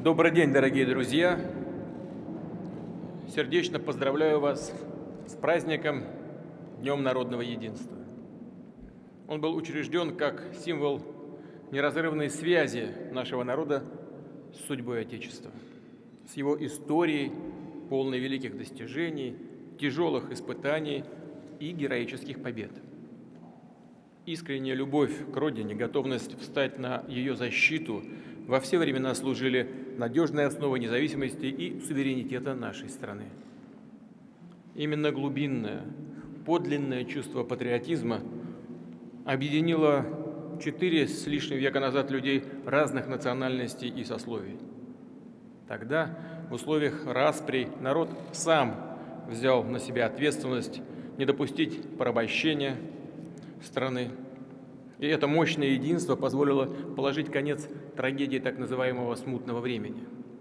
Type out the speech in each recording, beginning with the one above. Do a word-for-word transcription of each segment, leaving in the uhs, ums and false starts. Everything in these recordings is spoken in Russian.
Добрый день, дорогие друзья! Сердечно поздравляю вас с праздником Днем народного единства. Он был учрежден как символ неразрывной связи нашего народа с судьбой Отечества, с его историей, полной великих достижений, тяжелых испытаний и героических побед. Искренняя любовь к Родине, готовность встать на ее защиту во все времена служили надежной основой независимости и суверенитета нашей страны. Именно глубинное, подлинное чувство патриотизма объединило четыре с лишним века назад людей разных национальностей и сословий. Тогда, в условиях расприй, народ сам взял на себя ответственность не допустить порабощения страны. И это мощное единство позволило положить конец трагедии так называемого смутного времени.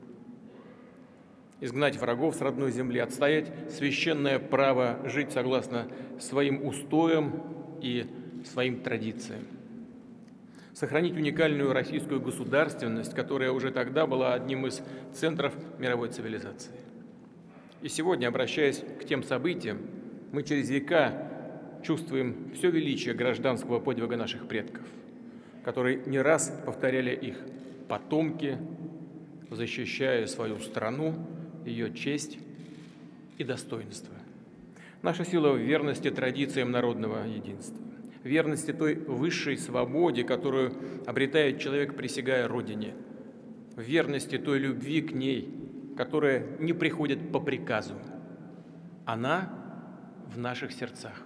Изгнать врагов с родной земли, отстоять священное право жить согласно своим устоям и своим традициям. Сохранить уникальную российскую государственность, которая уже тогда была одним из центров мировой цивилизации. И сегодня, обращаясь к тем событиям, мы через века чувствуем все величие гражданского подвига наших предков, которые не раз повторяли их потомки, защищая свою страну, ее честь и достоинство. Наша сила в верности традициям народного единства, верности той высшей свободе, которую обретает человек, присягая Родине, в верности той любви к ней, которая не приходит по приказу. Она в наших сердцах.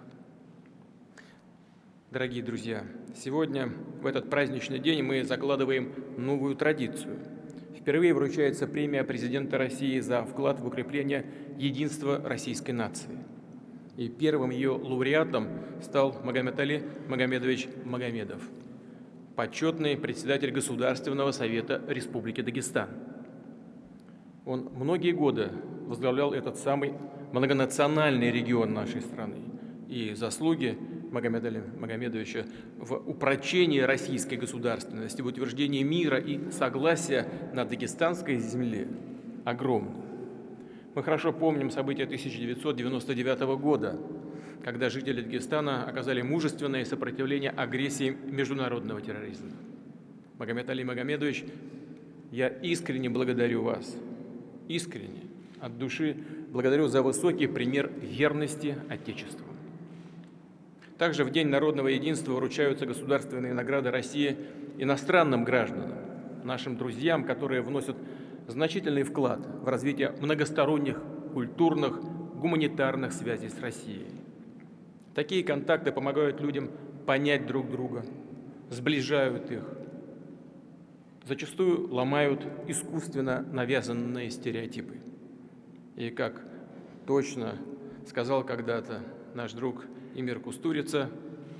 Дорогие друзья, сегодня, в этот праздничный день, мы закладываем новую традицию. Впервые вручается премия президента России за вклад в укрепление единства российской нации. И первым ее лауреатом стал Магомед-Али Магомедович Магомедов, почетный председатель Государственного совета Республики Дагестан. Он многие годы возглавлял этот самый многонациональный регион нашей страны. И заслуги Магомеда-Али Магомедовича в упрочении российской государственности, в утверждении мира и согласия на дагестанской земле огромны. Мы хорошо помним события тысяча девятьсот девяносто девятого года, когда жители Дагестана оказали мужественное сопротивление агрессии международного терроризма. Магомед-Али Магомедович, я искренне благодарю вас, искренне, от души благодарю за высокий пример верности Отечеству. Также в День народного единства вручаются государственные награды России иностранным гражданам, нашим друзьям, которые вносят значительный вклад в развитие многосторонних культурных, гуманитарных связей с Россией. Такие контакты помогают людям понять друг друга, сближают их, зачастую ломают искусственно навязанные стереотипы. И как точно сказал когда-то наш друг Эмир Кустурица,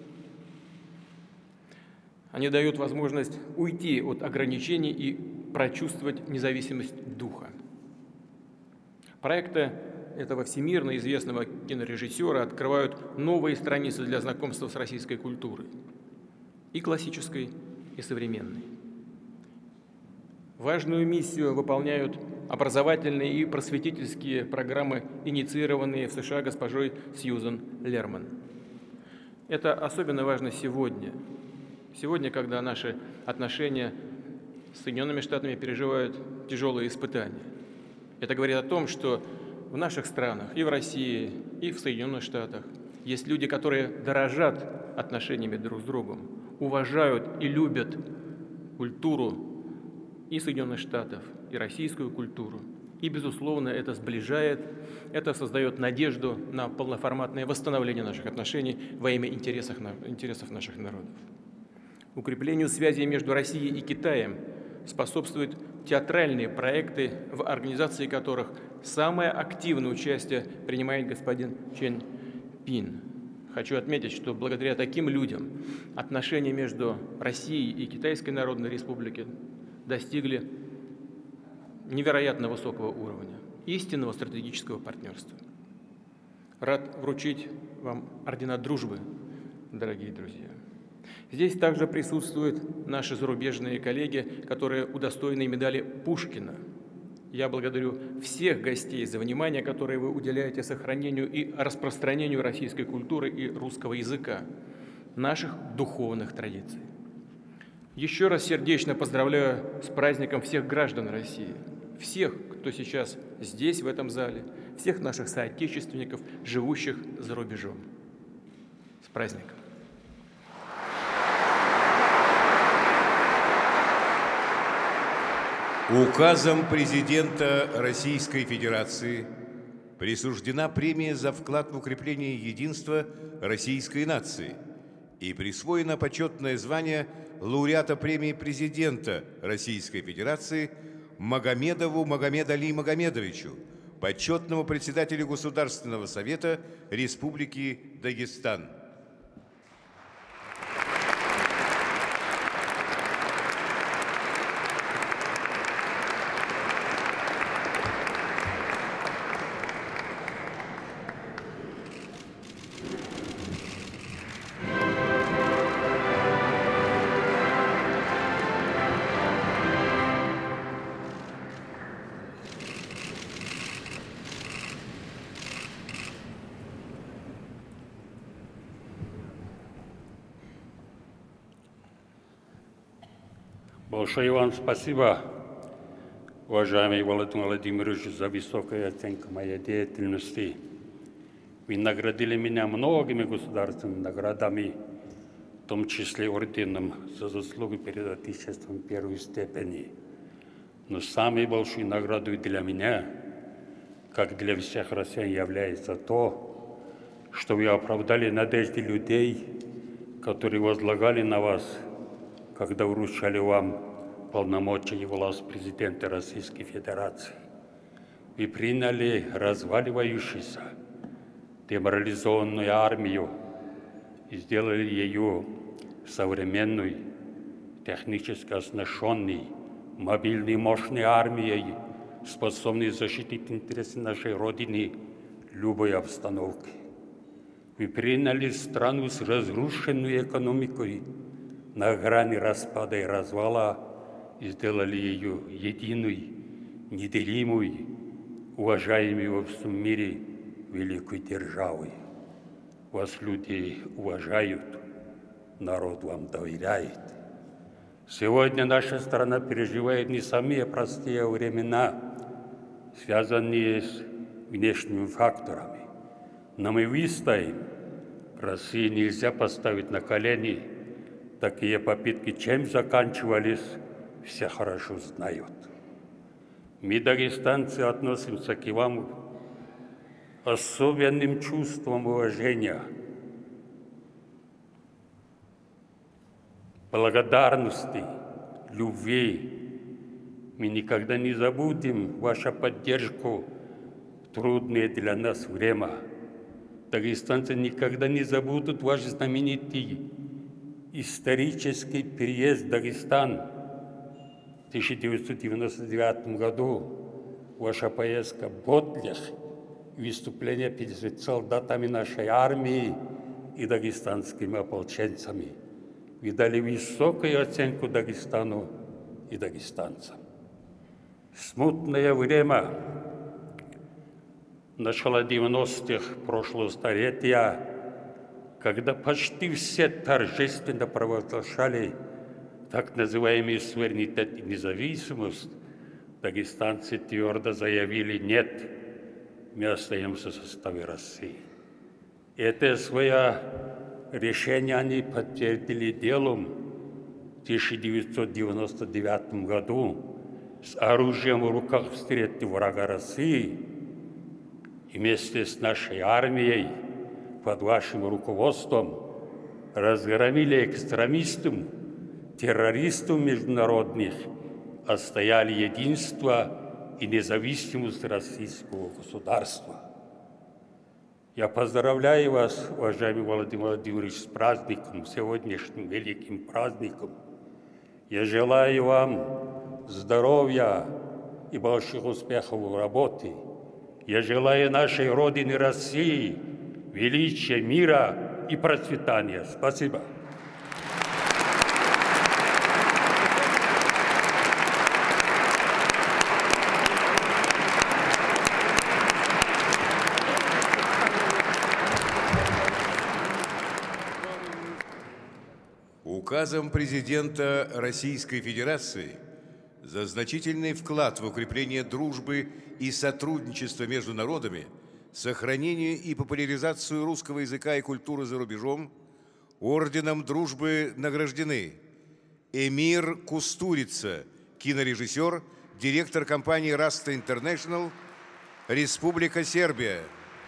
они дают возможность уйти от ограничений и прочувствовать независимость духа. Проекты этого всемирно известного кинорежиссера открывают новые страницы для знакомства с российской культурой, и классической, и современной. Важную миссию выполняют образовательные и просветительские программы, инициированные в США госпожой Сьюзан Лерман. Это особенно важно сегодня. Сегодня, когда наши отношения с Соединенными Штатами переживают тяжелые испытания. Это говорит о том, что в наших странах, и в России, и в Соединенных Штатах есть люди, которые дорожат отношениями друг с другом, уважают и любят культуру и Соединенных Штатов, и российскую культуру. И, безусловно, это сближает, это создает надежду на полноформатное восстановление наших отношений во имя интересов, интересов наших народов. Укреплению связей между Россией и Китаем способствуют театральные проекты, в организации которых самое активное участие принимает господин Чен Пин. Хочу отметить, что благодаря таким людям отношения между Россией и Китайской Народной Республикой достигли невероятно высокого уровня, истинного стратегического партнерства. Рад вручить вам ордена дружбы, дорогие друзья. Здесь также присутствуют наши зарубежные коллеги, которые удостоены медали Пушкина Я благодарю всех гостей за внимание, которое вы уделяете сохранению и распространению российской культуры и русского языка, наших духовных традиций. Еще раз сердечно поздравляю с праздником всех граждан России, всех, кто сейчас здесь, в этом зале, всех наших соотечественников, живущих за рубежом. С праздником! Указом президента Российской Федерации присуждена премия за вклад в укрепление единства российской нации и присвоено почетное звание лауреата премии президента Российской Федерации Магомедову Магомеду Али Магомедовичу, почетному председателю Государственного совета Республики Дагестан. Большое вам спасибо, уважаемый Владимир Владимирович, за высокую оценку моей деятельности. Вы наградили меня многими государственными наградами, в том числе орденом за заслуги перед Отечеством первой степени. Но самой большой наградой для меня, как для всех россиян, является то, что вы оправдали надежды людей, которые возлагали на вас, когда вручали вам полномочия и власть президента Российской Федерации. Вы приняли разваливающуюся, деморализованную армию и сделали ее современной, технически оснащенной, мобильной, мощной армией, способной защитить интересы нашей Родины в любой обстановке. Вы приняли страну с разрушенной экономикой, на грани распада и развала, и сделали ее единой, неделимой, уважаемой во всем мире великой державой. Вас люди уважают, народ вам доверяет. Сегодня наша страна переживает не самые простые времена, связанные с внешними факторами. Но мы выстоим. России нельзя поставить на колени. Такие попытки, чем заканчивались, все хорошо знают. Мы, дагестанцы, относимся к вам особенным чувством уважения, благодарности, любви. Мы никогда не забудем вашу поддержку в трудное для нас время. Дагестанцы никогда не забудут ваш знаменитый исторический переезд в Дагестан в тысяча девятьсот девяносто девятом году, ваша поездка в Ботлях, выступление перед солдатами нашей армии и дагестанскими ополченцами. Вы дали высокую оценку Дагестану и дагестанцам. Смутное время, начало девяностых прошлого столетия, когда почти все торжественно провозглашали так называемый суверенитет и независимость, дагестанцы твердо заявили «нет, мы остаемся в составе России». Это свое решение они подтвердили делом в тысяча девятьсот девяносто девятом году, с оружием в руках встретили врага России и вместе с нашей армией под вашим руководством разгромили экстремистов, террористов международных, отстояли единство и независимость российского государства. Я поздравляю вас, уважаемый Владимир Владимирович, с праздником, сегодняшним великим праздником. Я желаю вам здоровья и больших успехов в работе. Я желаю нашей Родине России величия, мира и процветания. Спасибо. Указом президента Российской Федерации за значительный вклад в укрепление дружбы и сотрудничества между народами, сохранение и популяризацию русского языка и культуры за рубежом орденом дружбы награждены Эмир Кустурица, кинорежиссер, директор компании «Раста Интернешнл», Республика Сербия.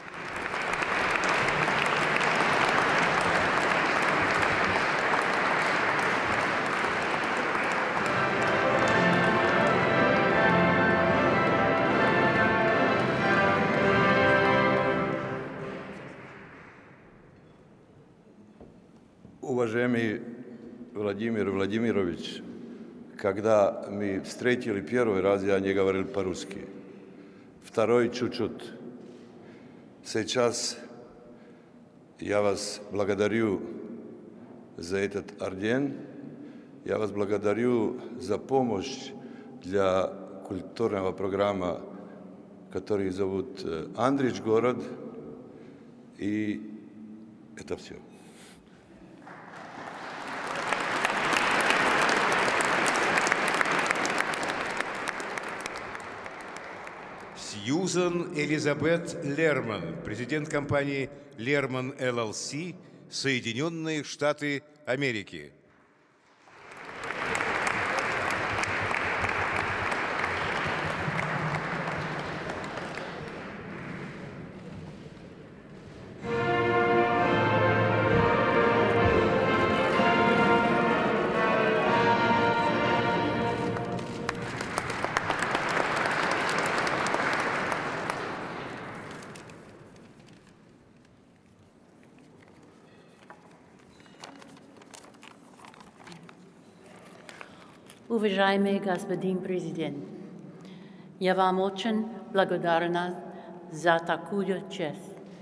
Уважаемый Владимир Владимирович, когда мы встретили первый раз, я не говорил по-русски. Второй чуть-чуть. Сейчас я вас благодарю за этот орден. Я вас благодарю за помощь для культурного программы, который зовут «Андрич город». И это все. Сьюзан Элизабет Лерман, президент компании Лерман эл эл си, Соединенные Штаты Америки. Уважаемый господин президент, я вам очень благодарна за такую честь.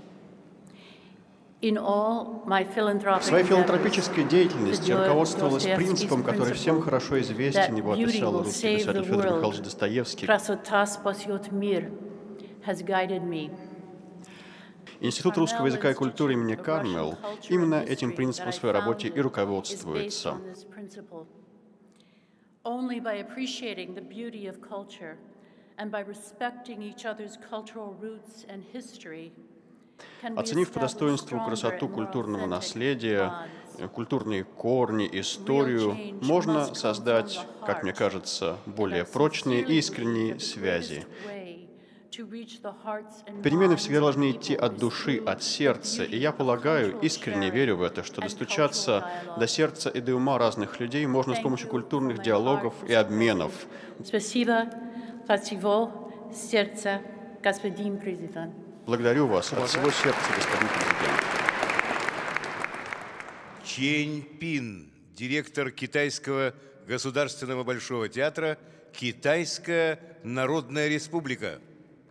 В своей филантропической деятельности я руководствовалась принципом, который всем хорошо известен, его описал русский писатель Федор Михайлович Достоевский. Институт русского языка и культуры имени Кармел именно этим принципом в своей работе и руководствуется. Only by appreciating the beauty of culture and by respecting each other's cultural roots and history. Оценив по достоинству красоту культурного наследия, культурные корни, историю, можно создать, как мне кажется, более прочные и искренние связи. Перемены всегда должны идти от души, от сердца, и я полагаю, искренне верю в это, что достучаться до сердца и до ума разных людей можно с помощью культурных диалогов и обменов. Спасибо от всего сердца, господин президент. Благодарю вас от всего сердца, господин президент. Чень Пин, директор Китайского государственного большого театра «Китайская Народная Республика».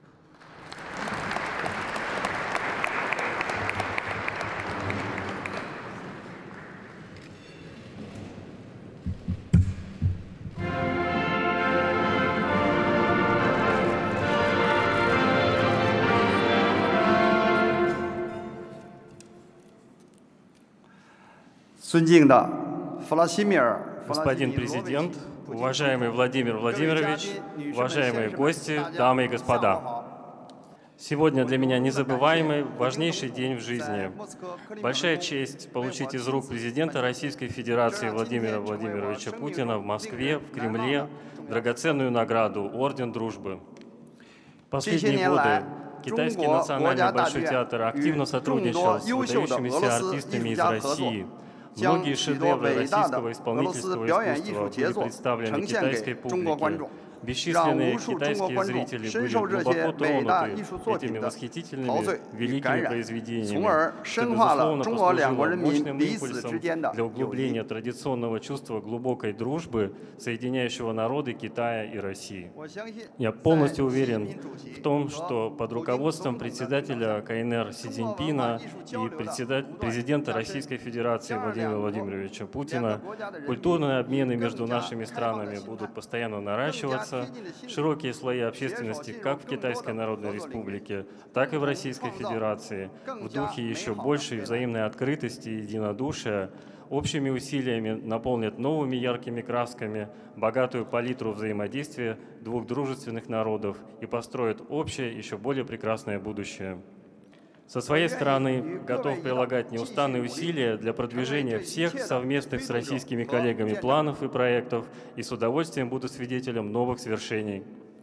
Господин президент, уважаемый Владимир Владимирович, уважаемые гости, дамы и господа. Сегодня для меня незабываемый, важнейший день в жизни. Большая честь получить из рук президента Российской Федерации Владимира Владимировича Путина в Москве, в Кремле, драгоценную награду Орден Дружбы. В последние годы Китайский национальный большой театр активно сотрудничал с выдающимися артистами из России. Многие шедевры российского исполнительского искусства были представлены китайской публике. Бесчисленные китайские зрители были глубоко тронуты этими восхитительными, великими произведениями, что, безусловно, послужило мощным импульсом для углубления традиционного чувства глубокой дружбы, соединяющего народы Китая и России. Я полностью уверен в том, что под руководством председателя КНР Си Цзиньпина и президента Российской Федерации Владимира Владимировича Путина культурные обмены между нашими странами будут постоянно наращиваться, собираются широкие слои общественности как в Китайской Народной Республике, так и в Российской Федерации в духе еще большей взаимной открытости и единодушия, общими усилиями наполнят новыми яркими красками богатую палитру взаимодействия двух дружественных народов и построят общее, еще более прекрасное будущее. Со своей стороны готов прилагать неустанные усилия для продвижения всех совместных с российскими коллегами планов и проектов и с удовольствием буду свидетелем новых свершений.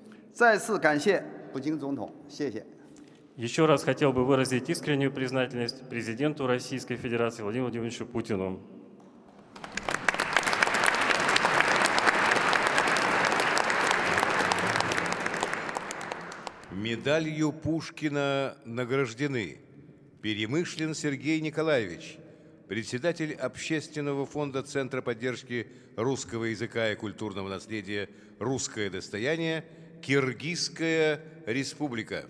Еще раз хотел бы выразить искреннюю признательность президенту Российской Федерации Владимиру Владимировичу Путину. Медалью Пушкина награждены Перемышлен Сергей Николаевич, председатель Общественного фонда Центра поддержки русского языка и культурного наследия «Русское достояние», Киргизская республика.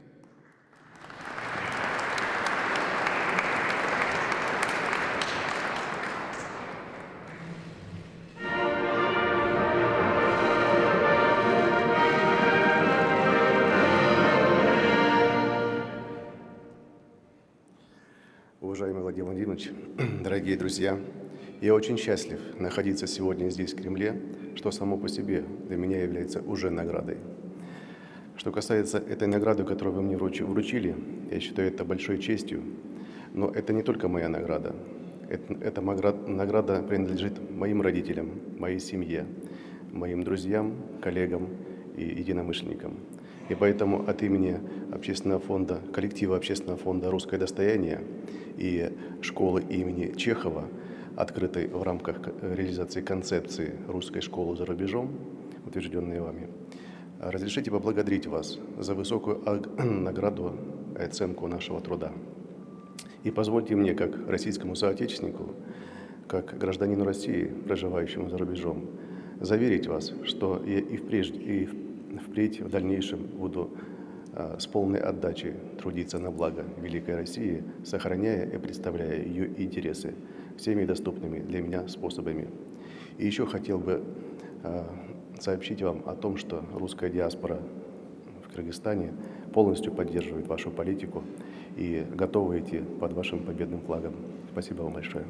Уважаемый Владимир Владимирович, дорогие друзья, я очень счастлив находиться сегодня здесь, в Кремле, что само по себе для меня является уже наградой. Что касается этой награды, которую вы мне вручили, я считаю это большой честью, но это не только моя награда. Это, эта награда принадлежит моим родителям, моей семье, моим друзьям, коллегам и единомышленникам. И поэтому от имени общественного фонда, коллектива общественного фонда «Русское достояние» и школы имени Чехова, открытой в рамках реализации концепции русской школы за рубежом, утвержденной вами, разрешите поблагодарить вас за высокую награду и оценку нашего труда. И позвольте мне, как российскому соотечественнику, как гражданину России, проживающему за рубежом, заверить вас, что я и впредь, и впредь в дальнейшем буду а, с полной отдачей трудиться на благо Великой России, сохраняя и представляя ее интересы всеми доступными для меня способами. И еще хотел бы а, сообщить вам о том, что русская диаспора в Кыргызстане полностью поддерживает вашу политику и готова идти под вашим победным флагом. Спасибо вам большое.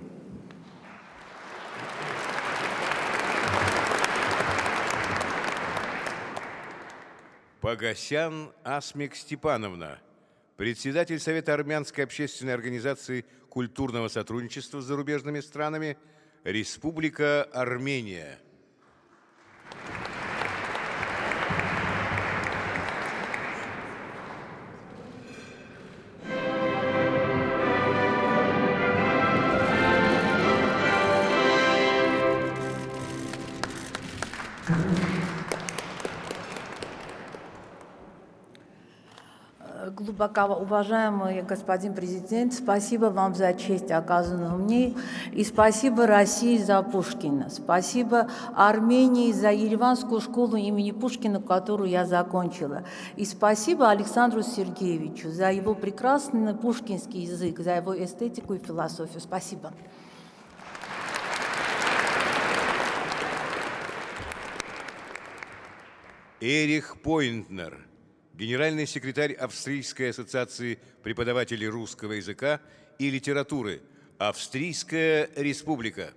Погосян Асмик Степановна, председатель Совета Армянской общественной организации культурного сотрудничества с зарубежными странами, Республика Армения. Глубоко уважаемый господин президент, спасибо вам за честь, оказанную мне, и спасибо России за Пушкина, спасибо Армении за Ереванскую школу имени Пушкина, которую я закончила, и спасибо Александру Сергеевичу за его прекрасный пушкинский язык, за его эстетику и философию. Спасибо. Эрих Пойнтнер, генеральный секретарь Австрийской ассоциации преподавателей русского языка и литературы, Австрийская республика.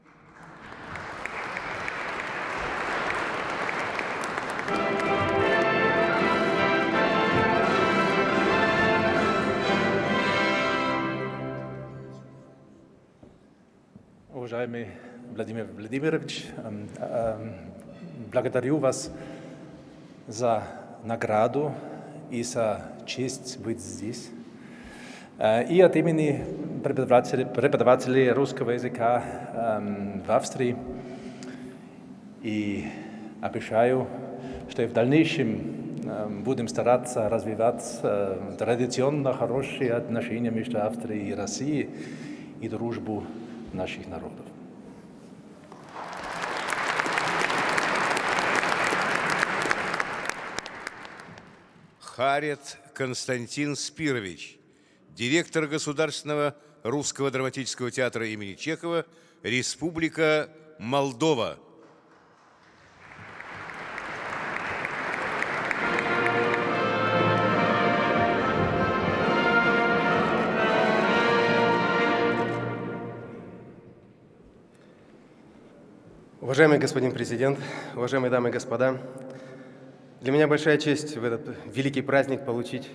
Уважаемый Владимир Владимирович, благодарю вас за награду и за честь быть здесь. И от имени преподавателей, преподавателей русского языка в Австрии. И обещаю, что и в дальнейшем будем стараться развивать традиционно хорошие отношения между Австрией и Россией и дружбу наших народов. Харет Константин Спирович, директор Государственного русского драматического театра имени Чехова, Республика Молдова. Уважаемый господин президент, уважаемые дамы и господа, для меня большая честь в этот великий праздник получить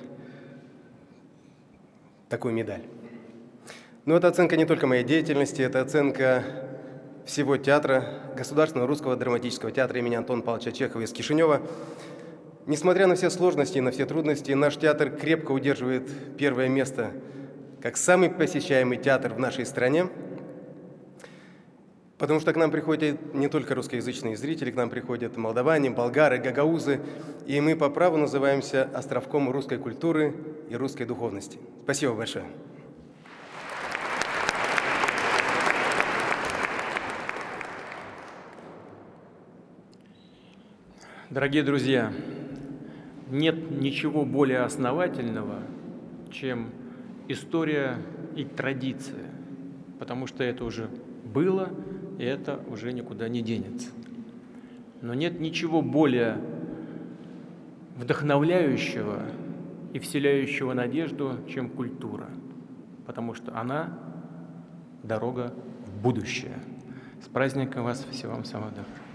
такую медаль. Но это оценка не только моей деятельности, это оценка всего театра, Государственного русского драматического театра имени Антона Павловича Чехова из Кишинева. Несмотря на все сложности и на все трудности, наш театр крепко удерживает первое место как самый посещаемый театр в нашей стране, потому что к нам приходят не только русскоязычные зрители, к нам приходят молдаване, болгары, гагаузы, и мы по праву называемся островком русской культуры и русской духовности. Спасибо большое. Дорогие друзья, нет ничего более основательного, чем история и традиция, потому что это уже было, и это уже никуда не денется. Но нет ничего более вдохновляющего и вселяющего надежду, чем культура, потому что она – дорога в будущее. С праздником вас, всего вам самого доброго.